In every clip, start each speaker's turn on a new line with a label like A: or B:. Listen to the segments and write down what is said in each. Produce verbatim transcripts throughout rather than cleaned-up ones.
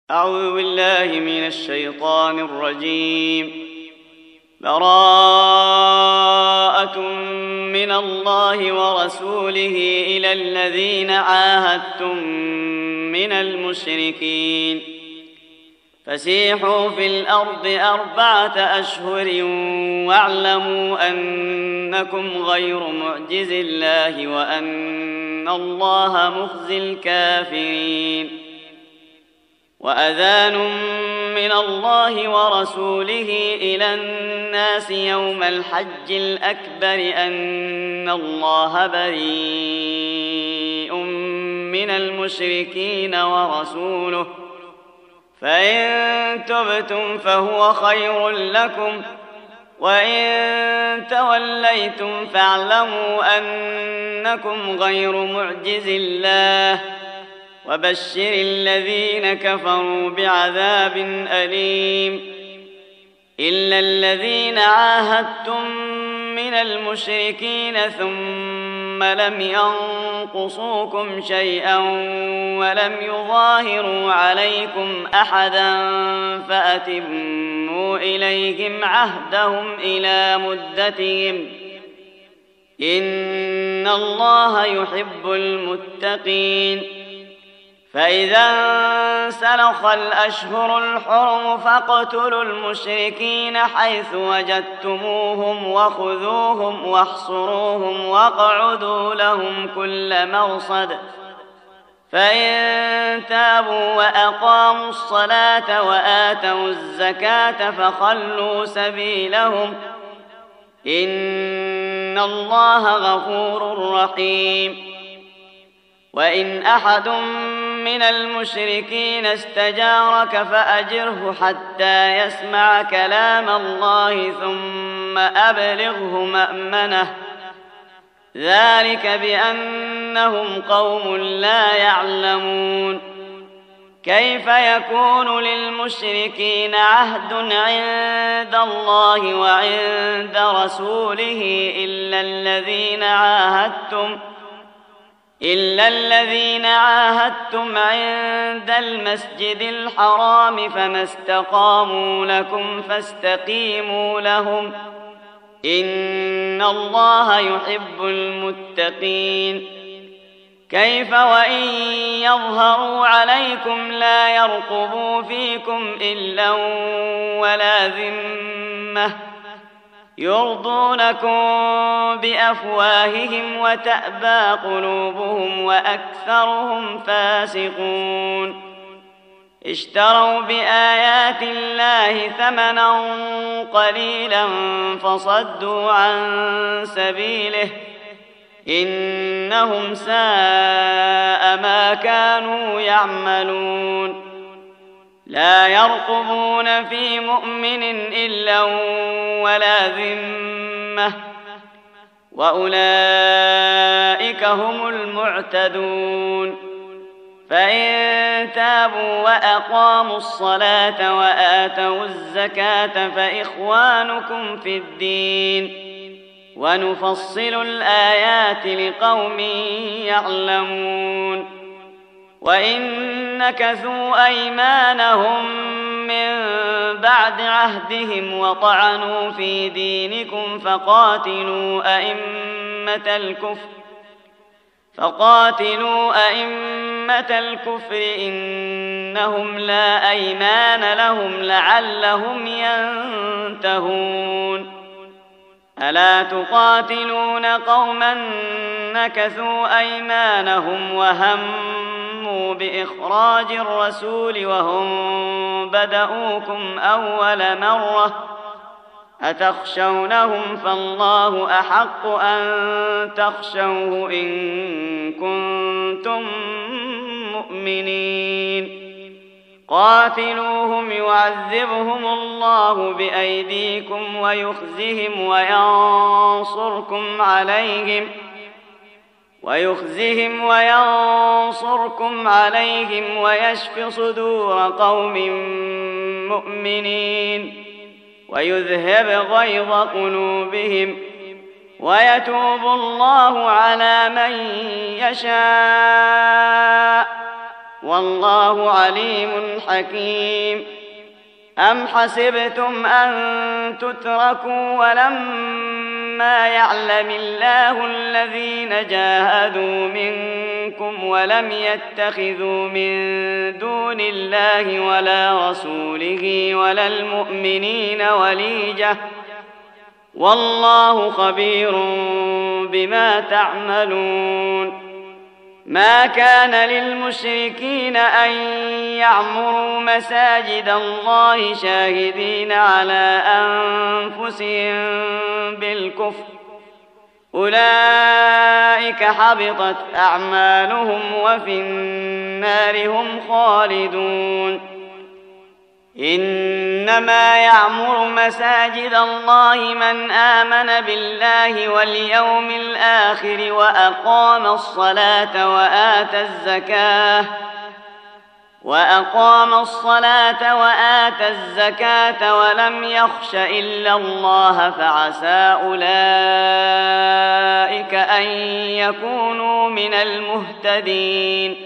A: أعوذ بالله من الشيطان الرجيم. براءة من الله ورسوله إلى الذين عاهدتم من المشركين فسيحوا في الأرض أربعة أشهر واعلموا أنكم غير معجز الله وأن الله مخزي الكافرين. وأذان من الله ورسوله إلى الناس يوم الحج الأكبر أن الله بريء من المشركين ورسوله فإن تبتم فهو خير لكم وإن توليتم فاعلموا أنكم غير معجز الله وبشر الذين كفروا بعذاب أليم. إلا الذين عاهدتم من المشركين ثم لم ينقصوكم شيئا ولم يظاهروا عليكم أحدا فأتموا إليهم عهدهم إلى مدتهم إن الله يحب المتقين. فإذا انسلخ الأشهر الحرم فاقتلوا المشركين حيث وجدتموهم وخذوهم واحصروهم واقعدوا لهم كل مرصد فإن تابوا وأقاموا الصلاة وآتوا الزكاة فخلوا سبيلهم إن الله غفور رحيم. وإن أحد من المشركين استجارك فأجره حتى يسمع كلام الله ثم أبلغه مأمنه ذلك بأنهم قوم لا يعلمون. كيف يكون للمشركين عهد عند الله وعند رسوله إلا الذين عاهدتم إلا الذين عاهدتم عند المسجد الحرام فما استقاموا لكم فاستقيموا لهم إن الله يحب المتقين. كيف وإن يظهروا عليكم لا يرقبوا فيكم إلا ولا ذمة يرضونكم بأفواههم وتأبى قلوبهم وأكثرهم فاسقون. اشتروا بآيات الله ثمنا قليلا فصدوا عن سبيله إنهم ساء ما كانوا يعملون. لا يرقبون في مؤمن إلا ولا ذمة وأولئك هم المعتدون. فإن تابوا وأقاموا الصلاة وآتوا الزكاة فإخوانكم في الدين ونفصل الآيات لقوم يعلمون. وإن نكثوا أيمانهم من بعد عهدهم وطعنوا في دينكم فقاتلوا أئمة الكفر فقاتلوا أئمة الكفر إنهم لا أيمان لهم لعلهم ينتهون. ألا تقاتلون قوما نكثوا أيمانهم وهموا بإخراج الرسول وهم بدؤوكم أول مرة أتخشونهم فالله أحق أن تخشوه إن كنتم مؤمنين. قاتلوهم يعذبهم الله بأيديكم ويخزهم وينصركم عليهم ويخزهم وينصركم عليهم ويشف صدور قوم مؤمنين ويذهب غيظ قلوبهم ويتوب الله على من يشاء والله عليم حكيم. أم حسبتم أن تتركوا ولما يعلم الله الذين جاهدوا منكم ولم يتخذوا من دون الله ولا رسوله ولا المؤمنين وليجة والله خبير بما تعملون. ما كان للمشركين أن يعمروا مساجد الله شاهدين على أنفسهم بالكفر أولئك حبطت أعمالهم وفي النار هم خالدون. إنما يعمر مساجد الله من آمن بالله واليوم الآخر وأقام الصلاة وآتى الزكاة وأقام الصلاة وآتى الزكاة ولم يخش إلا الله فعسى أولئك أن يكونوا من المهتدين.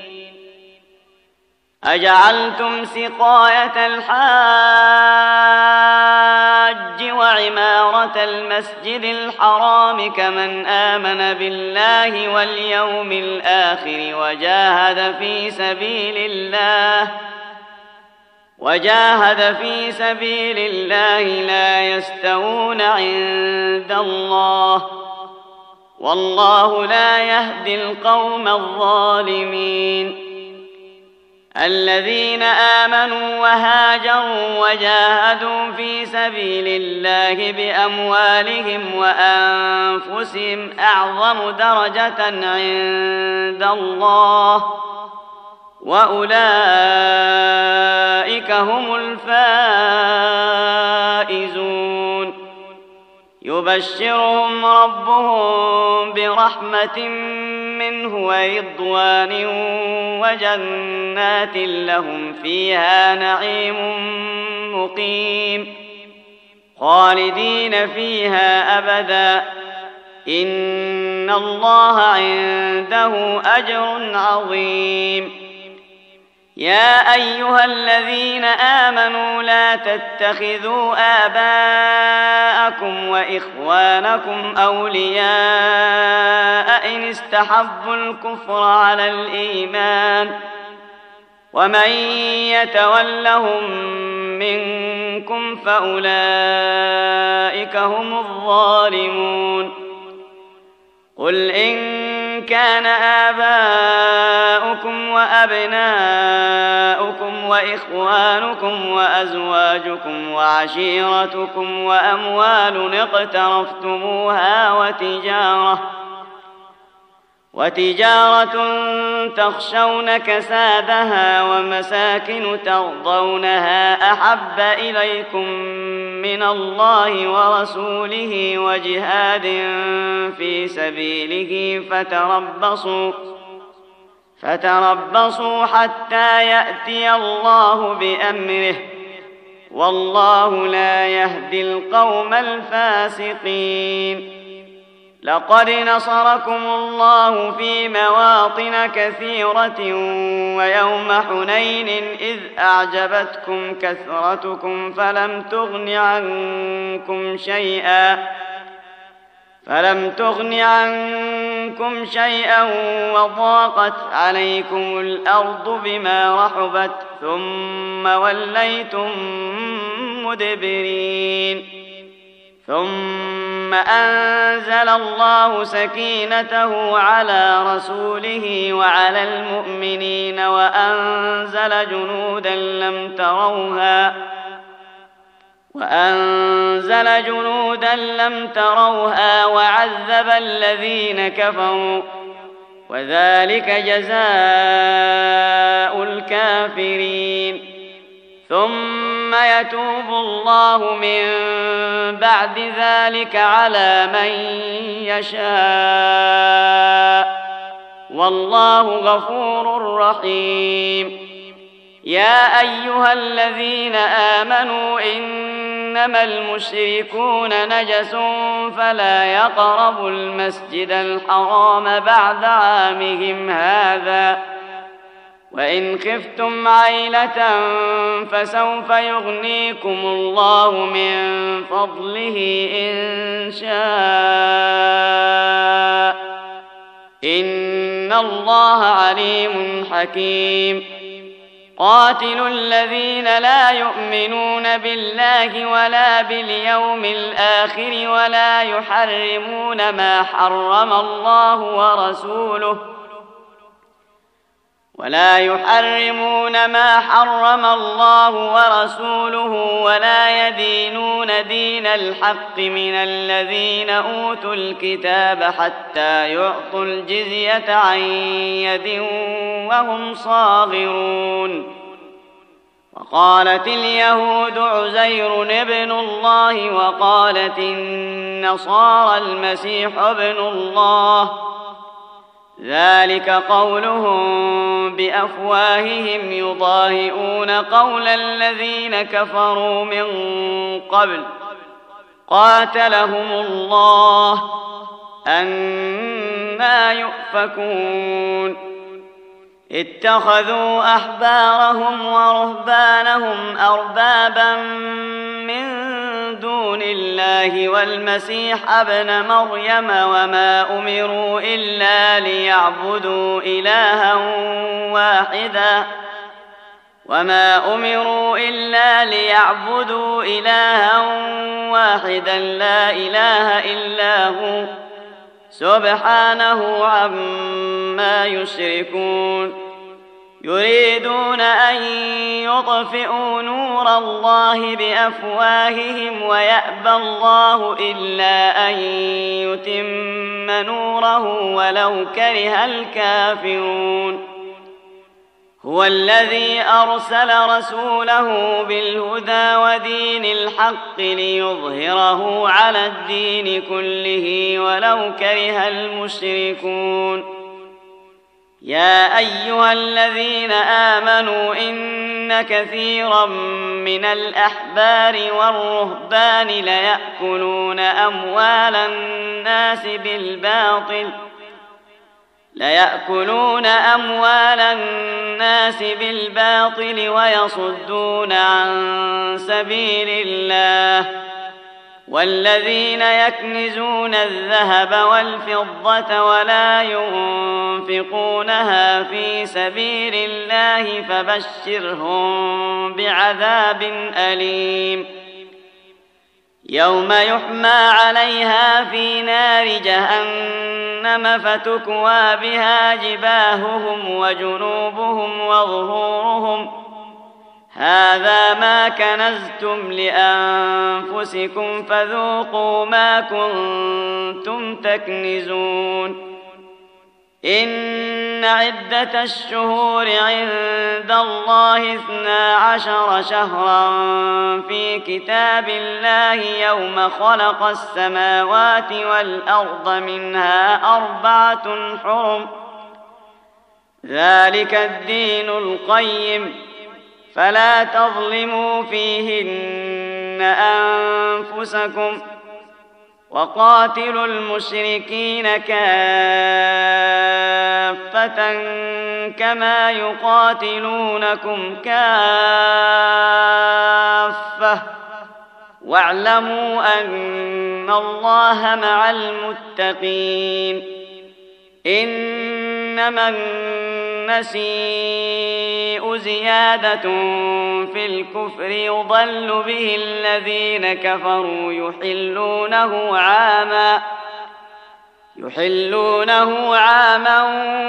A: أجعلتم سقاية الحاج وعمارة المسجد الحرام كمن آمن بالله واليوم الآخر وجاهد في سبيل الله وجاهد في سبيل الله لا يستوون عند الله والله لا يهدي القوم الظالمين. الذين آمنوا وهاجروا وجاهدوا في سبيل الله بأموالهم وأنفسهم أعظم درجة عند الله وأولئك هم الفائزون. يبشرهم ربهم برحمة منه ورضوان وجنات لهم فيها نعيم مقيم خالدين فيها أبدا إن الله عنده أجر عظيم. يا أيها الذين آمنوا لا تتخذوا آباءكم وإخوانكم أولياء إن استحبوا الكفر على الإيمان ومن يتولهم منكم فأولئك هم الظالمون. قل إن كان آباؤكم وأبناؤكم وإخوانكم وأزواجكم وعشيرتكم وأموال اقترفتموها وتجارة وتجارة تخشون كسادها ومساكن ترضونها أحب إليكم من الله ورسوله وجهاد في سبيله فتربصوا فتربصوا حتى يأتي الله بأمره والله لا يهدي القوم الفاسقين. لقد نصركم الله في مواطن كثيرة ويوم حنين إذ أعجبتكم كثرتكم فلم تغن عنكم شيئا فلم تغن عنكم شيئا وضاقت عليكم الأرض بما رحبت ثم وليتم مدبرين. ثم أنزل الله سكينته على رسوله وعلى المؤمنين وأنزل جنودا لم تروها وأنزل جنودا لم تروها وعذب الذين كفروا وذلك جزاء الكافرين. ثم يتوب الله من بعد ذلك على من يشاء والله غفور رحيم. يا أيها الذين آمنوا إنما المشركون نجس فلا يقربوا المسجد الحرام بعد عامهم هذا وإن خفتم عيلة فسوف يغنيكم الله من فضله إن شاء إن الله عليم حكيم قاتلوا الذين لا يؤمنون بالله ولا باليوم الآخر ولا يحرمون ما حرم الله ورسوله ولا يحرمون ما حرم الله ورسوله ولا يدينون دين الحق من الذين أوتوا الكتاب حتى يعطوا الجزية عن يد وهم صاغرون وقالت اليهود عزير ابن الله وقالت النصارى المسيح ابن الله ذلك قولهم بأفواههم يضاهئون قول الذين كفروا من قبل قاتلهم الله أنى يؤفكون اتخذوا أحبارهم ورهبانهم أربابا من دون الله والمسيح ابن مريم وما أمروا إلا ليعبدوا إلها واحدا وما أمروا إلا ليعبدوا إلها واحدا لا إله إلا هو سبحانه عما يشركون يريدون أن يطفئوا نور الله بأفواههم ويأبى الله إلا أن يتم نوره ولو كره الكافرون هو الذي أرسل رسوله بالهدى ودين الحق ليظهره على الدين كله ولو كره المشركون يا أيها الذين آمنوا إن كثيرا من الأحبار والرهبان ليأكلون أموال الناس بالباطل ليأكلون أموال الناس بالباطل ويصدون عن سبيل الله والذين يكنزون الذهب والفضة ولا ينفقونها في سبيل الله فبشرهم بعذاب أليم يوم يحمى عليها في نار جهنم فتكوى بها جباههم وجنوبهم وظهورهم هذا ما كنزتم لأنفسكم فذوقوا ما كنتم تكنزون إن عدة الشهور عند الله اثنا عشر شهرا في كتاب الله يوم خلق السماوات والأرض منها أربعة حرم ذلك الدين القيم فلا تظلموا فيهن أنفسكم وقاتلوا المشركين كافة كما يقاتلونكم كافة واعلموا أن الله مع المتقين إنما النسيء زيادة في الكفر يضل به الذين كفروا يحلونه عاما يحلونه عاما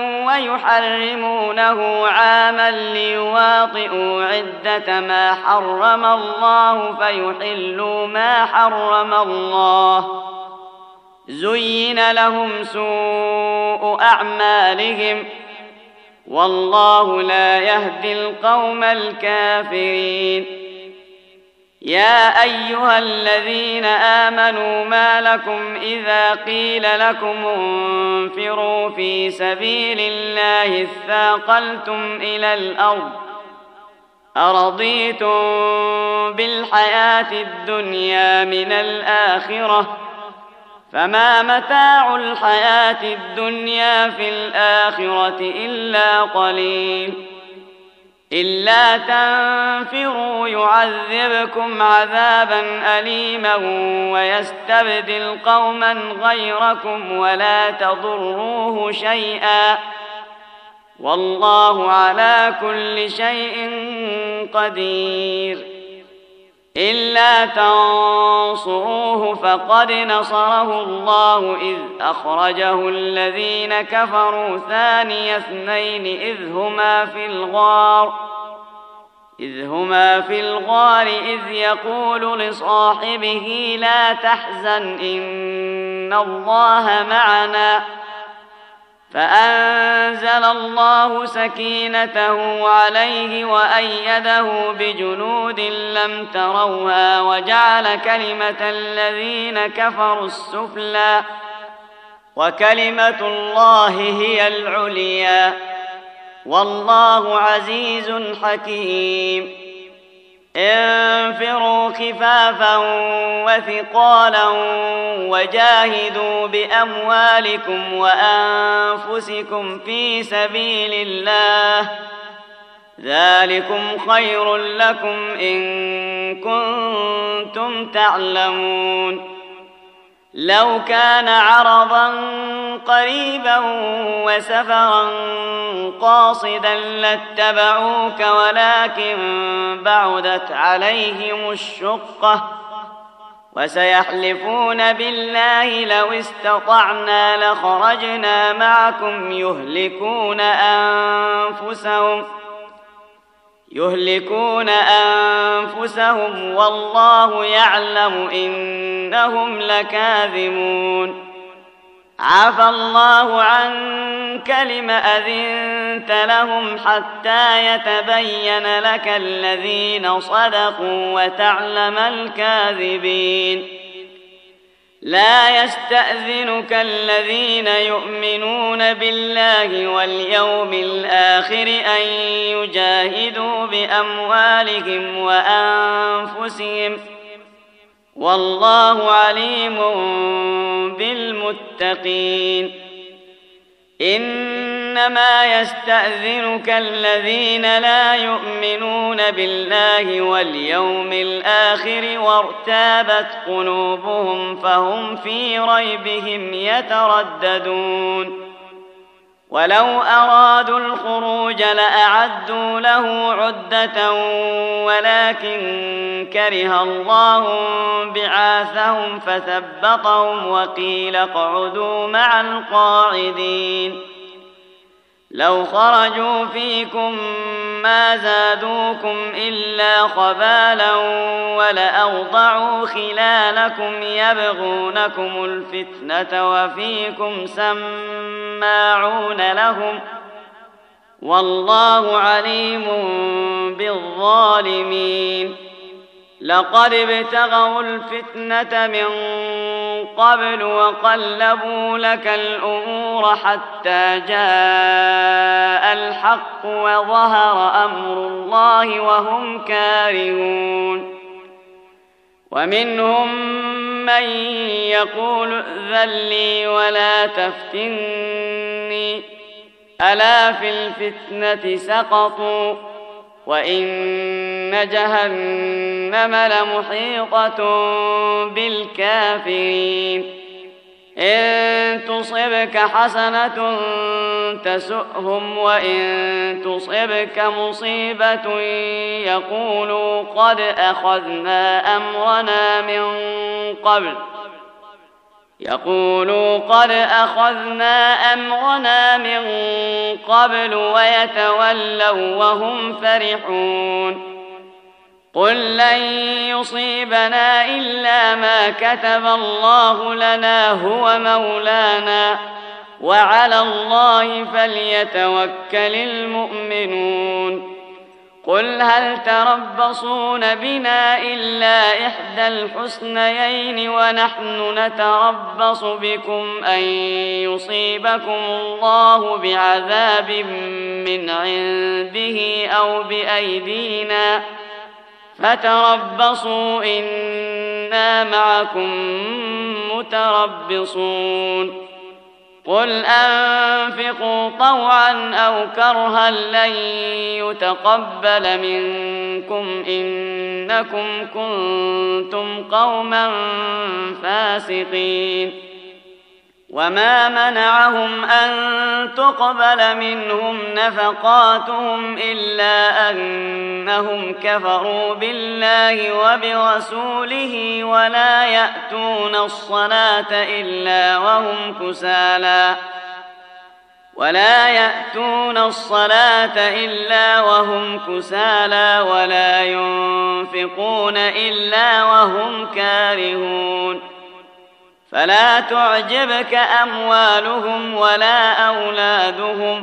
A: ويحرمونه عاما ليواطئوا عدة ما حرم الله فيحلوا ما حرم الله زين لهم سوء أعمالهم والله لا يهدي القوم الكافرين يا أيها الذين آمنوا ما لكم إذا قيل لكم انفروا في سبيل الله اثاقلتم إلى الأرض أرضيتم بالحياة الدنيا من الآخرة فما متاع الحياة الدنيا في الآخرة إلا قليل إلا تنفروا يعذبكم عذابا أليما ويستبدل قوما غيركم ولا تضروه شيئا والله على كل شيء قدير. إلا تنصروه فقد نصره الله إذ أخرجه الذين كفروا ثاني اثنين إذ هما في الغار إذ هما في الغار إذ يقول لصاحبه لا تحزن إن الله معنا فأنزل الله سكينته عليه وأيده بجنود لم تروها وجعل كلمة الذين كفروا السفلى وكلمة الله هي العليا والله عزيز حكيم. انفروا خفافا وثقالا وجاهدوا بأموالكم وأنفسكم في سبيل الله ذلكم خير لكم إن كنتم تعلمون. لو كان عرضا قريبا وسفرا قاصدا لاتبعوك ولكن بعدت عليهم الشقة وسيحلفون بالله لو استطعنا لخرجنا معكم يهلكون أنفسهم يهلكون أنفسهم والله يعلم إنهم لكاذبون. عفى الله عنك لم أذنت لهم حتى يتبين لك الذين صدقوا وتعلم الكاذبين. لا يستأذنك الذين يؤمنون بالله واليوم الآخر أن يجاهدوا بأموالهم وأنفسهم والله عليم بالمتقين. إنما يستأذنك الذين لا يؤمنون بالله واليوم الآخر وارتابت قلوبهم فهم في ريبهم يترددون. ولو أرادوا الخروج لأعدوا له عدة ولكن كره الله بعاثهم فثبطهم وقيل اقعدوا مع القاعدين. لو خرجوا فيكم ما زادوكم إلا خبالا ولأوضعوا خلالكم يبغونكم الفتنة وفيكم سماعون لهم والله عليم بالظالمين. لقد ابتغوا الفتنة من قبل وقلبوا لك الأمور حتى جاء الحق وظهر أمر الله وهم كارهون. ومنهم من يقول ائذن لي ولا تفتني ألا في الفتنة سقطوا وإن جهنم لمحيطة بالكافرين. إن تصبك حسنة تسؤهم وإن تصبك مصيبة يقولوا قد أخذنا أمرنا من قبل يقولوا قد أخذنا أمرنا من قبل ويتولوا وهم فرحون. قل لن يصيبنا إلا ما كتب الله لنا هو مولانا وعلى الله فليتوكل المؤمنون. قل هل تربصون بنا إلا إحدى الحسنيين ونحن نتربص بكم أن يصيبكم الله بعذاب من عنده أو بأيدينا فتربصوا إنا معكم متربصون. قل أنفقوا طوعا أو كرها لن يتقبل منكم إنكم كنتم قوما فاسقين وما منعهم أن تقبل منهم نفقاتهم إلا أنهم كفروا بالله وبرسوله ولا يأتون الصلاة إلا وهم كسالى ولا يأتون الصلاة إلا وهم كسالى ولا ينفقون إلا وهم كارهون فلا تعجبك أموالهم ولا أولادهم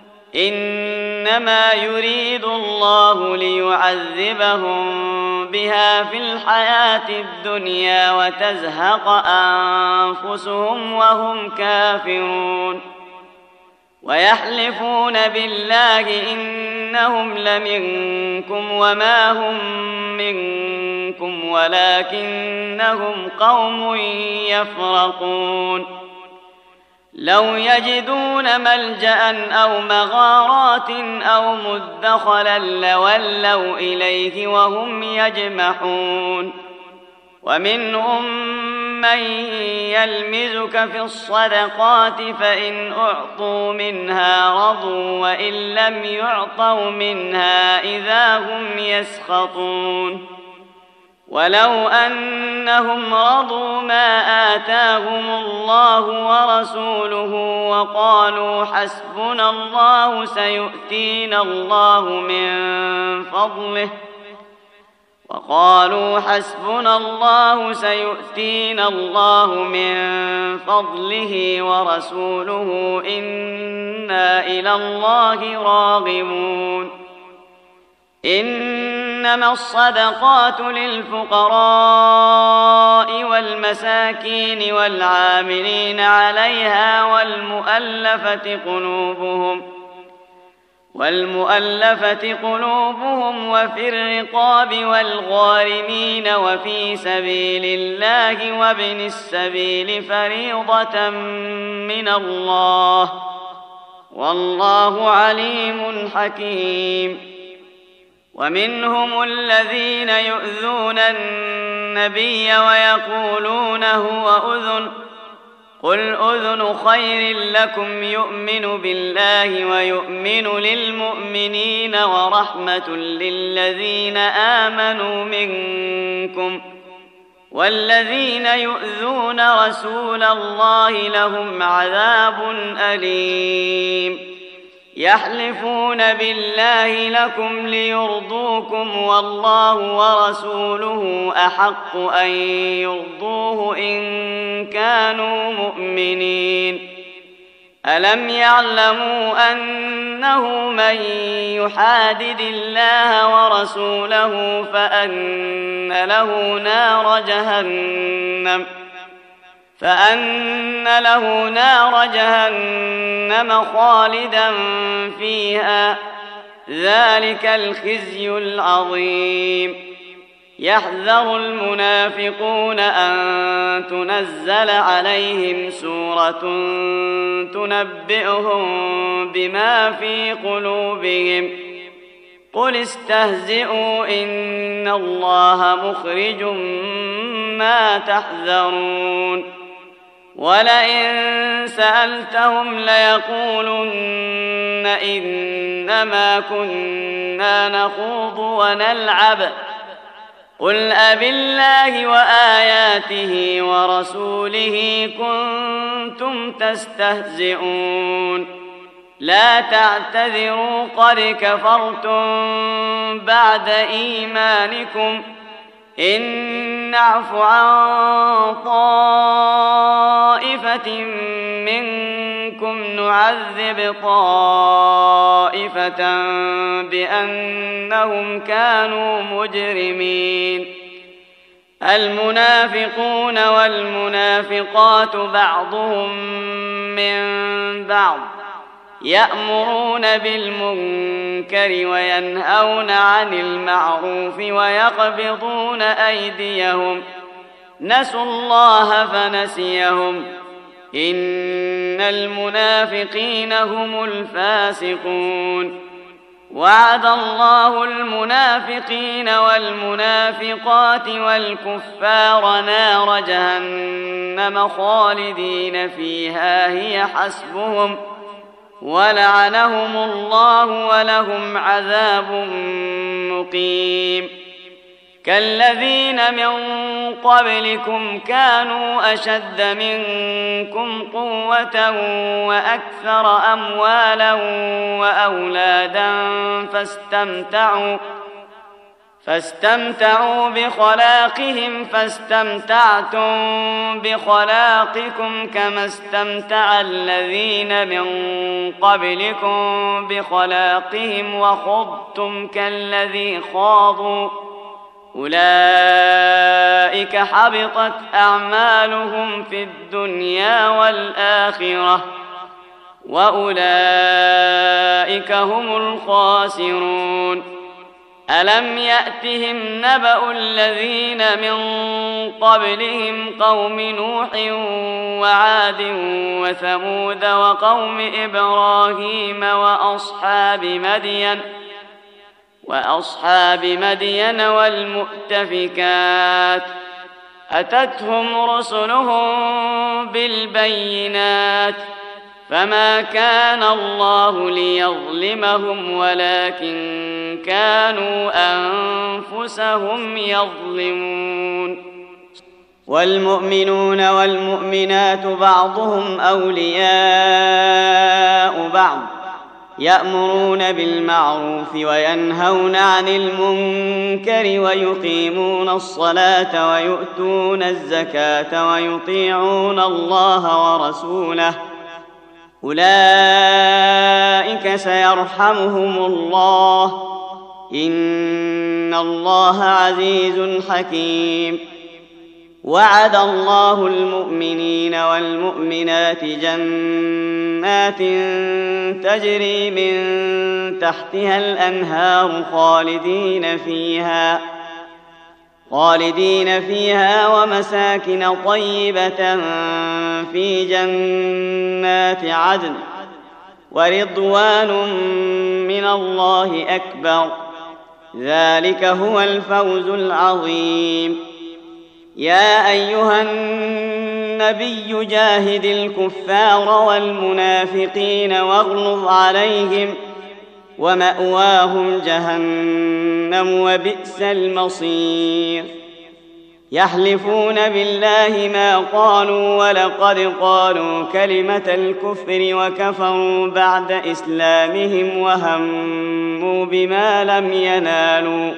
A: إنما يريد الله ليعذبهم بها في الحياة الدنيا وتزهق أنفسهم وهم كافرون ويحلفون بالله إنهم لمنكم وما هم منكم ولكنهم قوم يفرقون لو يجدون ملجأ أو مغارات أو مدخلا لولوا إليه وهم يجمحون ومنهم من يلمزك في الصدقات فإن أعطوا منها رضوا وإن لم يعطوا منها إذا هم يسخطون ولو أنهم رضوا ما آتاهم الله ورسوله وقالوا حسبنا الله سيؤتينا الله من فضله وقالوا حسبنا الله سيؤتينا الله من فضله ورسوله إنا إلى الله راغبون إنما الصدقات للفقراء والمساكين والعاملين عليها والمؤلفة قلوبهم والمؤلفة قلوبهم وفي الرقاب والغارمين وفي سبيل الله وابن السبيل فريضة من الله والله عليم حكيم ومنهم الذين يؤذون النبي ويقولون هو أذن قل أذن خير لكم يؤمن بالله ويؤمن للمؤمنين ورحمة للذين آمنوا منكم والذين يؤذون رسول الله لهم عذاب أليم يحلفون بالله لكم ليرضوكم والله ورسوله أحق أن يرضوه إن كانوا مؤمنين ألم يعلموا أنه من يحادد الله ورسوله فأن له نار جهنم فأن له نار جهنم خالدا فيها ذلك الخزي العظيم يحذر المنافقون أن تنزل عليهم سورة تنبئهم بما في قلوبهم قل استهزئوا إن الله مخرج ما تحذرون ولئن سألتهم ليقولن إنما كنا نخوض ونلعب قل أبالله وآياته ورسوله كنتم تستهزئون لا تعتذروا قد كفرتم بعد إيمانكم إن نعف عن طائفة منكم نعذب طائفة بأنهم كانوا مجرمين المنافقون والمنافقات بعضهم من بعض يأمرون بالمنكر وينهون عن المعروف ويقبضون أيديهم نسوا الله فنسيهم إن المنافقين هم الفاسقون. وعد الله المنافقين والمنافقات والكفار نار جهنم خالدين فيها هي حسبهم ولعنهم الله ولهم عذاب مقيم. كالذين من قبلكم كانوا أشد منكم قوة وأكثر أموالا وأولادا فاستمتعوا فاستمتعوا بخلاقهم فاستمتعتم بخلاقكم كما استمتع الذين من قبلكم بخلاقهم وخضتم كالذي خاضوا أولئك حبطت أعمالهم في الدنيا والآخرة وأولئك هم الخاسرون. ألم يأتهم نبأ الذين من قبلهم قوم نوح وعاد وثمود وقوم إبراهيم وأصحاب مدين وأصحاب مدين والمؤتفكات أتتهم رسلهم بالبينات فما كان الله ليظلمهم ولكن كانوا أنفسهم يظلمون. والمؤمنون والمؤمنات بعضهم أولياء بعض يأمرون بالمعروف وينهون عن المنكر ويقيمون الصلاة ويؤتون الزكاة ويطيعون الله ورسوله أولئك سيرحمهم الله إن الله عزيز حكيم. وعد الله المؤمنين والمؤمنات جنات تجري من تحتها الأنهار خالدين فيها خالدين فيها ومساكن طيبة في جنات عدن ورضوان من الله أكبر ذلك هو الفوز العظيم. يا أيها النبي جاهد الكفار والمنافقين واغلظ عليهم ومأواهم جهنم وبئس المصير. يحلفون بالله ما قالوا ولقد قالوا كلمة الكفر وكفروا بعد إسلامهم وهموا بما لم ينالوا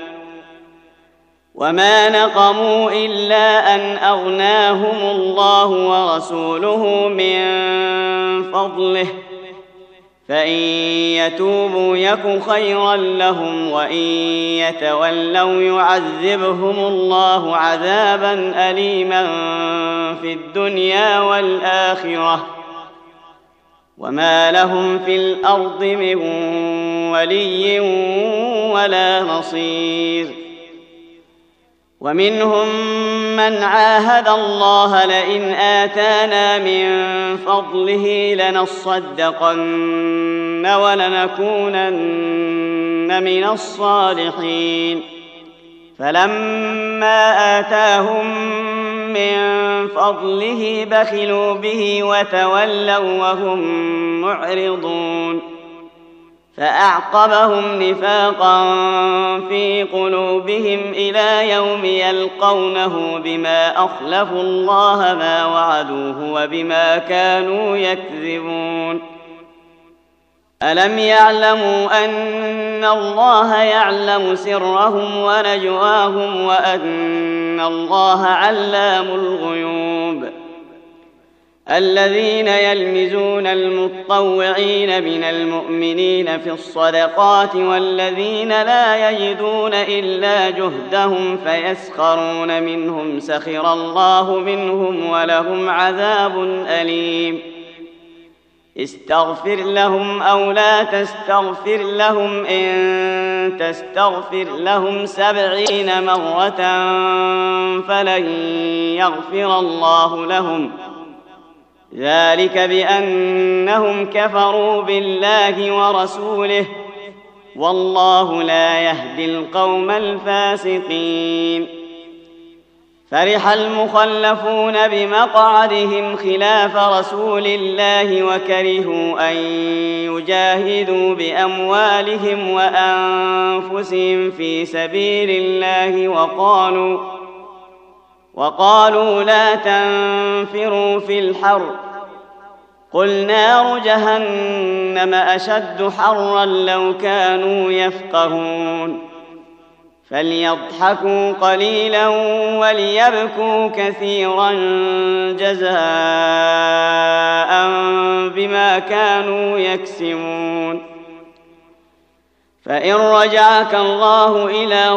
A: وما نقموا إلا أن أغناهم الله ورسوله من فضله فإن يتوبوا يك خيرا لهم وإن يتولوا يعذبهم الله عذابا أليما في الدنيا والآخرة وما لهم في الأرض من ولي ولا نصير. ومنهم من عاهد الله لئن آتانا من فضله لنصدقن ولنكونن من الصالحين فلما آتاهم من فضله بخلوا به وتولوا وهم معرضون فأعقبهم نفاقا في قلوبهم إلى يوم يلقونه بما أخلفوا الله ما وعدوه وبما كانوا يكذبون. ألم يعلموا أن الله يعلم سرهم ونجواهم وأن الله علام الغيوب. الذين يلمزون المطوعين من المؤمنين في الصدقات والذين لا يجدون إلا جهدهم فيسخرون منهم سخر الله منهم ولهم عذاب أليم. استغفر لهم أو لا تستغفر لهم إن تستغفر لهم سبعين مرة فلن يغفر الله لهم ذلك بأنهم كفروا بالله ورسوله، والله لا يهدي القوم الفاسقين. فرح المخلفون بمقعدهم خلاف رسول الله وكرهوا أن يجاهدوا بأموالهم وأنفسهم في سبيل الله وقالوا وقالوا لا تنفروا في الحر، قل نار جهنم أشد حرا لو كانوا يفقهون. فليضحكوا قليلا وليبكوا كثيرا جزاء بما كانوا يكسبون. فإن رجعك الله إلى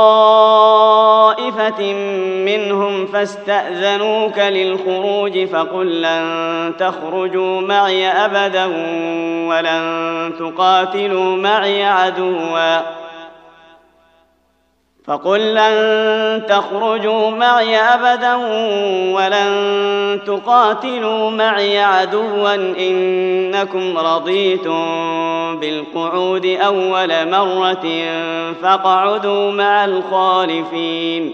A: طائفة منهم فاستأذنوك للخروج فقل لن تخرجوا معي أبدا ولن تقاتلوا معي عدوا فقل لن تخرجوا معي أبدا ولن تقاتلوا معي عدوا إنكم رضيتم بالقعود أول مرة فاقعدوا مع الخالفين.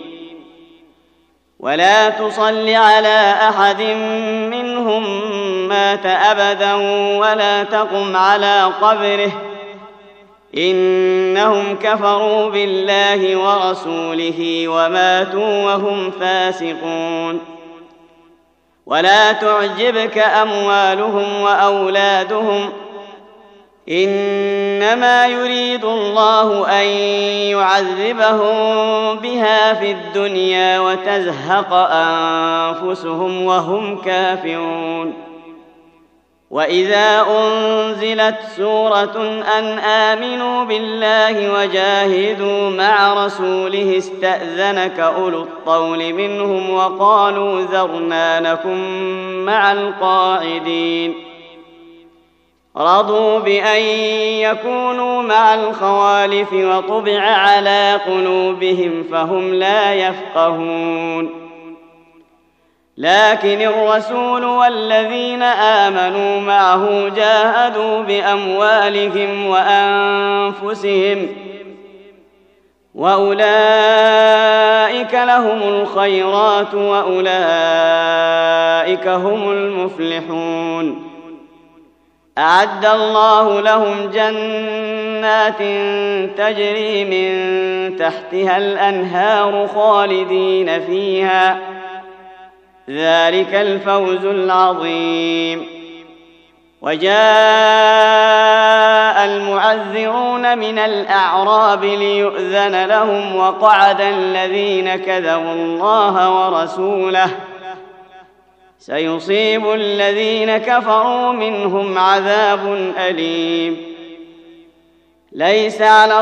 A: ولا تصل على أحد منهم مات أبدا ولا تقم على قبره، إنهم كفروا بالله ورسوله وماتوا وهم فاسقون. ولا تعجبك أموالهم وأولادهم، إنما يريد الله أن يعذبهم بها في الدنيا وتزهق أنفسهم وهم كافرون. وإذا أنزلت سورة أن آمنوا بالله وجاهدوا مع رسوله استأذنك أولو الطول منهم وقالوا ذرنا نكن مع القاعدين. رضوا بأن يكونوا مع الخوالف وطبع على قلوبهم فهم لا يفقهون. لكن الرسول والذين آمنوا معه جاهدوا بأموالهم وأنفسهم وأولئك لهم الخيرات وأولئك هم المفلحون. أعد الله لهم جنات تجري من تحتها الأنهار خالدين فيها، ذلك الفوز العظيم. وجاء المعذرون من الأعراب ليؤذن لهم وقعد الذين كذبوا الله ورسوله، سيصيب الذين كفروا منهم عذاب أليم. ليس على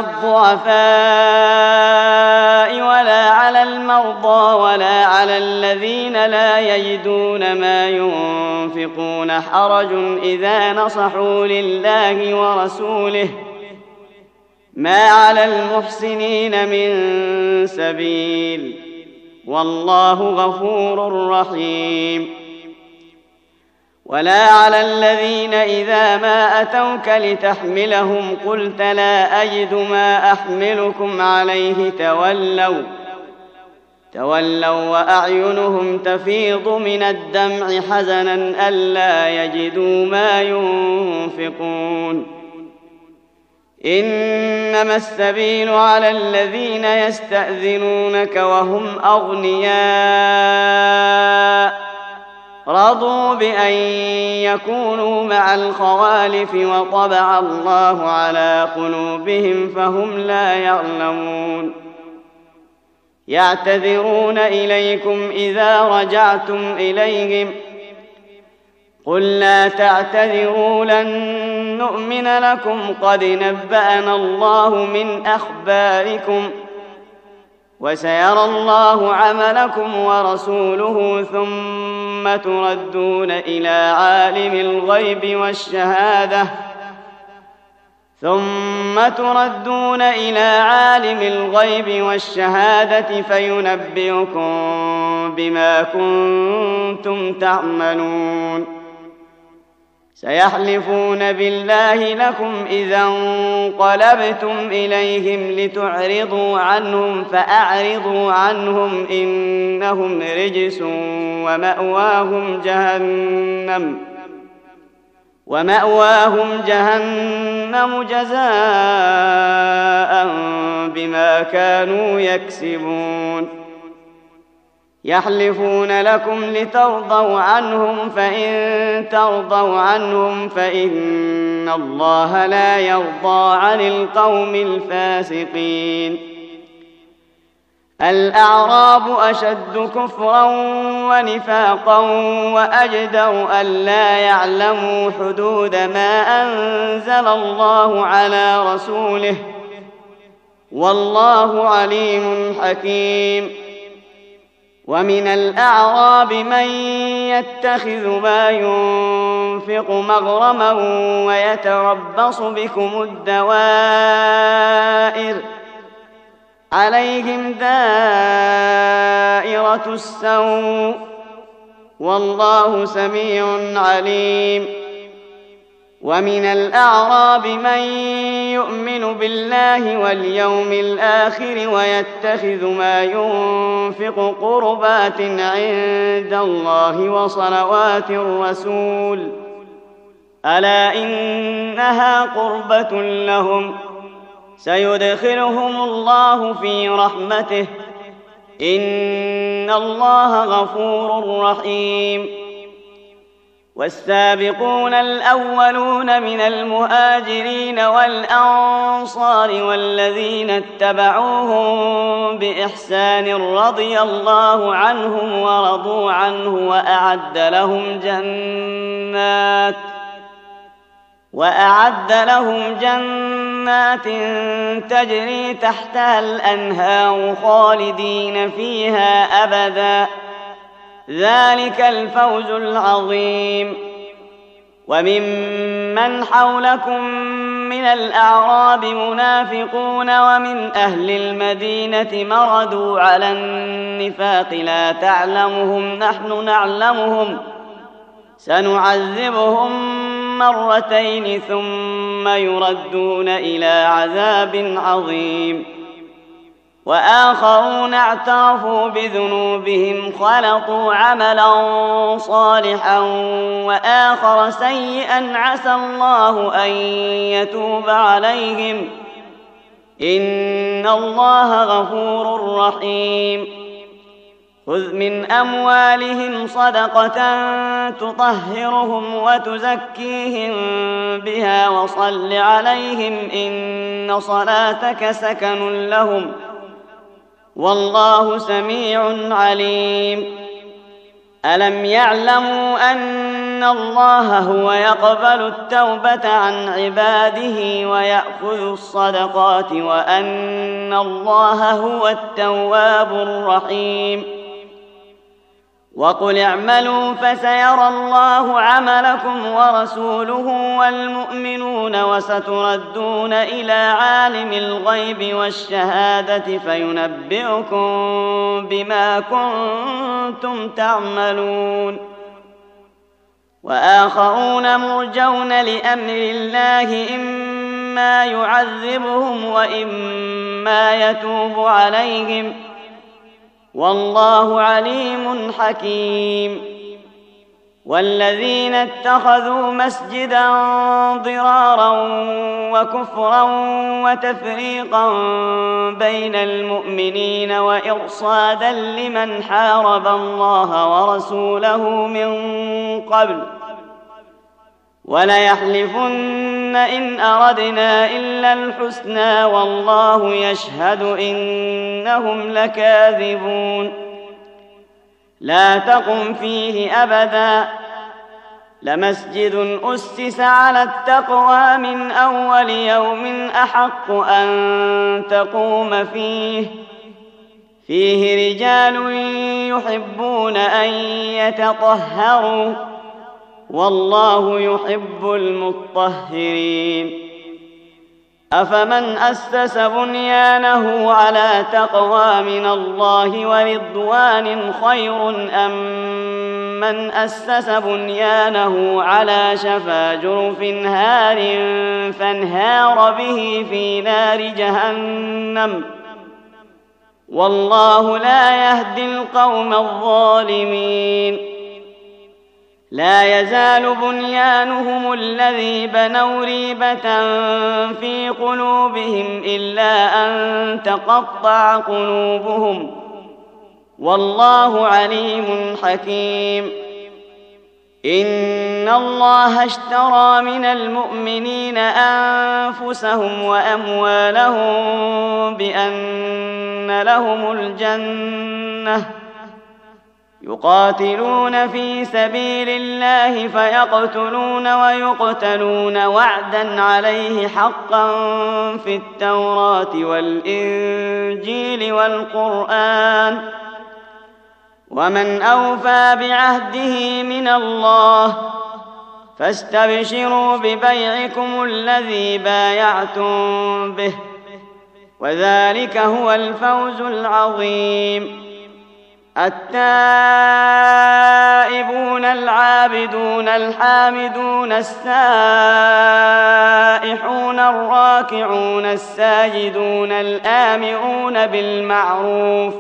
A: الضعفاء ولا على المرضى ولا على الذين لا يجدون ما ينفقون حرج إذا نصحوا لله ورسوله، ما على المحسنين من سبيل، والله غفور رحيم. ولا على الذين إذا ما أتوك لتحملهم قلت لا أجد ما أحملكم عليه تولوا تولوا وأعينهم تفيض من الدمع حزنا ألا يجدوا ما ينفقون. إنما السبيل على الذين يستأذنونك وهم أغنياء رضوا بأن يكونوا مع الخوالف وطبع الله على قلوبهم فهم لا يعلمون. يعتذرون إليكم إذا رجعتم إليهم قل لا تعتذروا لن نؤمن لكم قد نبأنا الله من أخباركم وسيرى الله عملكم ورسوله ثم تردون إلى عالم الغيب والشهادة ثم تردون إلى عالم الغيب والشهادة فينبئكم بما كنتم تعملون. سيحلفون بالله لكم إذا انقلبتم إليهم لتعرضوا عنهم فأعرضوا عنهم إنهم رجس ومأواهم جهنم ومأواهم جهنم جزاء بما كانوا يكسبون يحلفون لكم لترضوا عنهم فإن ترضوا عنهم فإن الله لا يرضى عن القوم الفاسقين الأعراب أشد كفرا ونفاقا وأجدر ألا يعلموا حدود ما أنزل الله على رسوله والله عليم حكيم ومن الأعراب من يتخذ ما ينفق مغرما ويتربص بكم الدوائر عليهم دائرة السوء والله سميع عليم ومن الأعراب من يؤمن بالله واليوم الآخر ويتخذ ما ينفق قربات عند الله وصلوات الرسول ألا إنها قربة لهم سيدخلهم الله في رحمته إن الله غفور رحيم والسابقون الأولون من المهاجرين والأنصار والذين اتبعوهم بإحسان رضي الله عنهم ورضوا عنه وأعد لهم جنات وأعد لهم جنات تجري تحتها الأنهار خالدين فيها أبدا ذلك الفوز العظيم وممن حولكم من الأعراب منافقون ومن أهل المدينة مردوا على النفاق لا تعلمهم نحن نعلمهم سنعذبهم مرتين ثم يردون إلى عذاب عظيم وآخرون اعترفوا بذنوبهم خلطوا عملا صالحا وآخر سيئا عسى الله أن يتوب عليهم إن الله غفور رحيم خذ من أموالهم صدقة تطهرهم وتزكيهم بها وصل عليهم إن صلاتك سكن لهم والله سميع عليم ألم يعلموا أن الله هو يقبل التوبة عن عباده ويأخذ الصدقات وأن الله هو التواب الرحيم وقل اعملوا فسيرى الله عملكم ورسوله والمؤمنون وستردون إلى عالم الغيب والشهادة فينبئكم بما كنتم تعملون وآخرون مرجون لأمر الله إما يعذبهم وإما يتوب عليهم والله عليم حكيم والذين اتخذوا مسجدا ضرارا وكفرا وتفريقا بين المؤمنين وإرصادا لمن حارب الله ورسوله من قبل وليحلفن إن أردنا إلا الحسنى والله يشهد إنهم لكاذبون لا تقم فيه أبدا لمسجد أسس على التقوى من أول يوم أحق أن تقوم فيه فيه رجال يحبون أن يتطهروا والله يحب المطهرين أفمن أسس بنيانه على تقوى من الله ورضوان خير أم من أسس بنيانه على شفا جرف هار فانهار به في نار جهنم والله لا يهدي القوم الظالمين لا يزال بنيانهم الذي بنوا ريبة في قلوبهم إلا أن تقطع قلوبهم والله عليم حكيم إن الله اشترى من المؤمنين أنفسهم وأموالهم بأن لهم الجنة يقاتلون في سبيل الله فيقتلون ويقتلون وعدا عليه حقا في التوراة والإنجيل والقرآن ومن أوفى بعهده من الله فاستبشروا ببيعكم الذي بايعتم به وذلك هو الفوز العظيم التائبون العابدون الحامدون السائحون الراكعون الساجدون الآمرون بالمعروف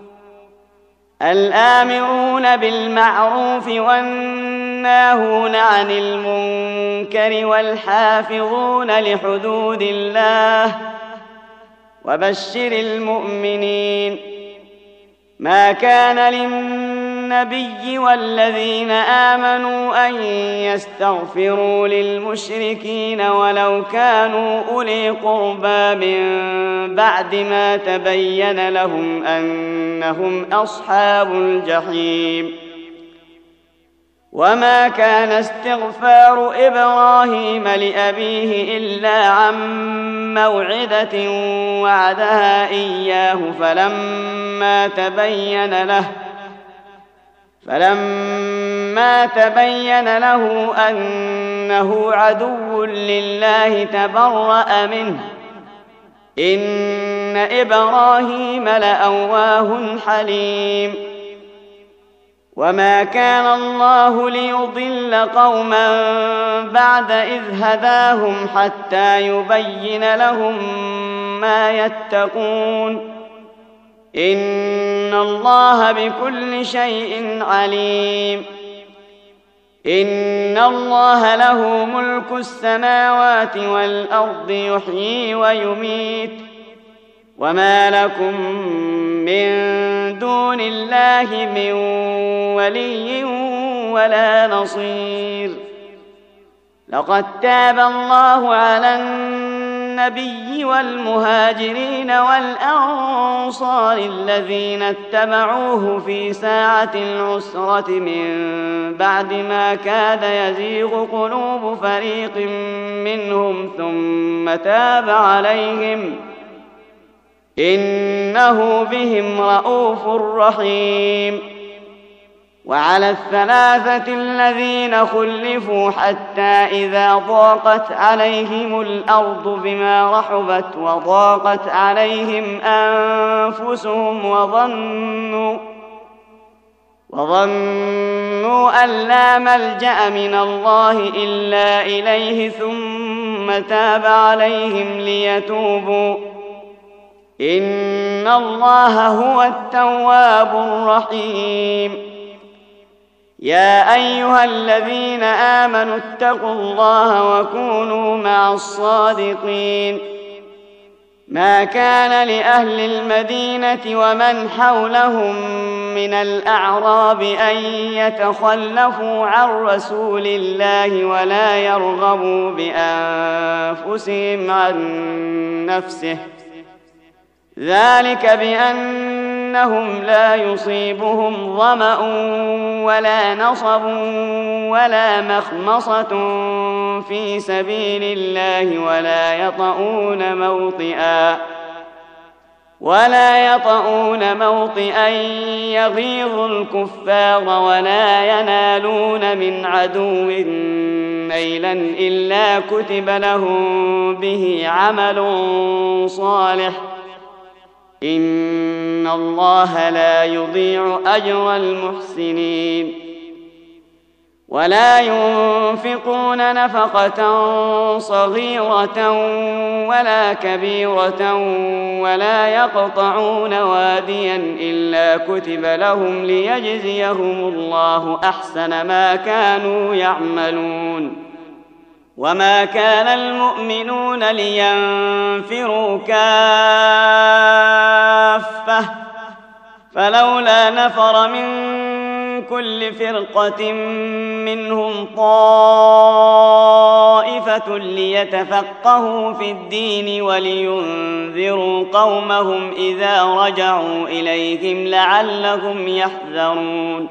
A: الآمرون بالمعروف والناهون عن المنكر والحافظون لحدود الله وبشر المؤمنين ما كان للنبي والذين آمنوا أن يستغفروا للمشركين ولو كانوا أولي قربى من بعد ما تبين لهم أنهم أصحاب الجحيم وما كان استغفار إبراهيم لأبيه إلا عن موعدة وعدها إياه فلما تبين له فلما تبين له أنه عدو لله تبرأ منه إن إبراهيم لأواه حليم وما كان الله ليضل قوما بعد إذ هداهم حتى يبين لهم ما يتقون إن الله بكل شيء عليم إن الله له ملك السماوات والأرض يحيي ويميت وما لكم من دون الله من ولي ولا نصير لقد تاب الله على النبي والمهاجرين والأنصار الذين اتبعوه في ساعة العسرة من بعد ما كاد يزيغ قلوب فريق منهم ثم تاب عليهم إنه بهم رءوف رحيم وعلى الثلاثة الذين خلفوا حتى إذا ضاقت عليهم الأرض بما رحبت وضاقت عليهم أنفسهم وظنوا وظنوا أن لا ملجأ من الله إلا إليه ثم تاب عليهم ليتوبوا إن الله هو التواب الرحيم يا أيها الذين آمنوا اتقوا الله وكونوا مع الصادقين ما كان لأهل المدينة ومن حولهم من الأعراب أن يتخلفوا عن رسول الله ولا يرغبوا بأنفسهم عن نفسه ذلك بأنهم لا يصيبهم ظمأ ولا نصب ولا مخمصة في سبيل الله ولا يطؤون موطئا ولا يطؤون موطئا يغيظ الكفار ولا ينالون من عدو نيلا إلا كتب لهم به عمل صالح إن الله لا يضيع أجر المحسنين ولا ينفقون نفقة صغيرة ولا كبيرة ولا يقطعون واديا إلا كتب لهم ليجزيهم الله أحسن ما كانوا يعملون. وما كان المؤمنون لينفروا كافة فلولا نفر من كل فرقة منهم طائفة ليتفقهوا في الدين ولينذروا قومهم إذا رجعوا إليهم لعلهم يحذرون.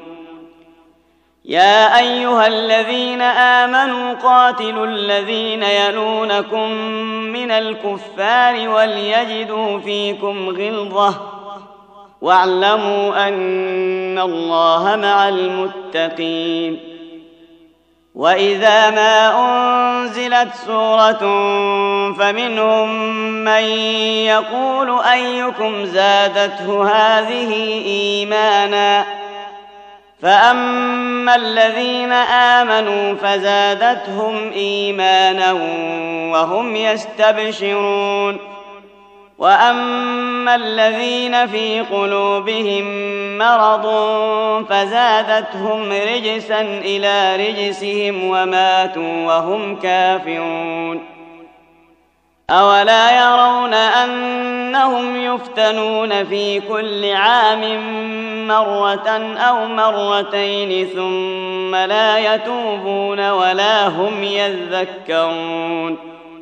A: يا أيها الذين آمنوا قاتلوا الذين يلونكم من الكفار وليجدوا فيكم غلظة واعلموا أن الله مع المتقين. وإذا ما أنزلت سورة فمنهم من يقول أيكم زادته هذه إيمانا فأما الذين آمنوا فزادتهم إيمانا وهم يستبشرون وأما الذين في قلوبهم مرض فزادتهم رجسا إلى رجسهم وماتوا وهم كافرون. أولا يرون أنهم يفتنون في كل عام مرة أو مرتين ثم لا يتوبون ولا هم يذكرون.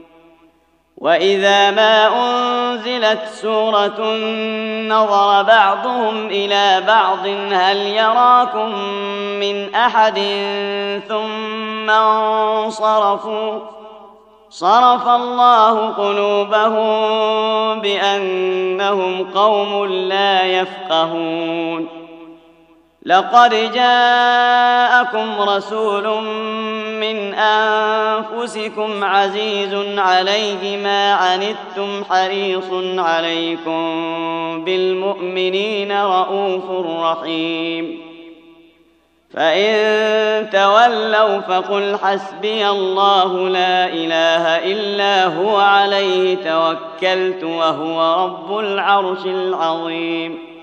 A: وإذا ما أنزلت سورة نظر بعضهم إلى بعض هل يراكم من أحد ثم انصرفوا صرف الله قلوبهم بأنهم قوم لا يفقهون. لقد جاءكم رسول من أنفسكم عزيز عليه ما عنتم حريص عليكم بالمؤمنين رؤوف رحيم. فإن تولوا فقل حسبي الله لا إله إلا هو عليه توكلت وهو رب العرش العظيم.